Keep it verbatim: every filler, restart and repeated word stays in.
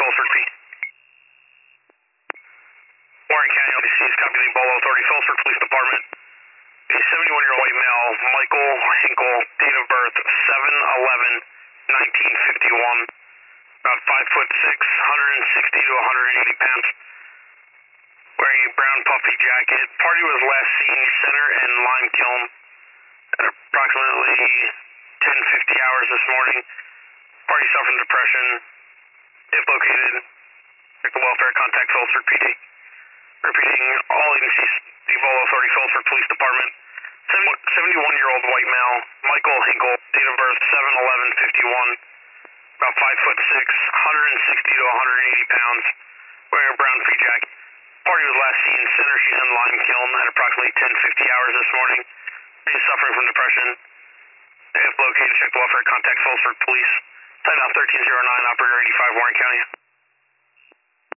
Phillipsburg, P. Warren County, L B C is copying Bolo Authority, Phillipsburg Police Department. A seventy-one-year-old white male, Michael Hinkle, date of birth seven eleven nineteen fifty-one, about five foot six, one hundred sixty to one hundred eighty pounds, wearing a brown puffy jacket. Party was last seen center and Lime Kiln at approximately ten fifty hours this morning. Party suffering depression. If located, check the welfare, contact Phillipsburg P D. Repeating, all agencies, the Bolo Authority, Phillipsburg Police Department. seventy-one-year-old white male, Michael Hinkle, date of birth seven eleven fifty-one, about five foot six, one hundred sixty to one hundred eighty pounds, wearing a brown free jacket. Party was last seen center and Lime Kiln at approximately ten fifty hours this morning. He is suffering from depression. If located, check the welfare, contact Phillipsburg Police. Time out thirteen oh nine, operator eighty-five, Warren County.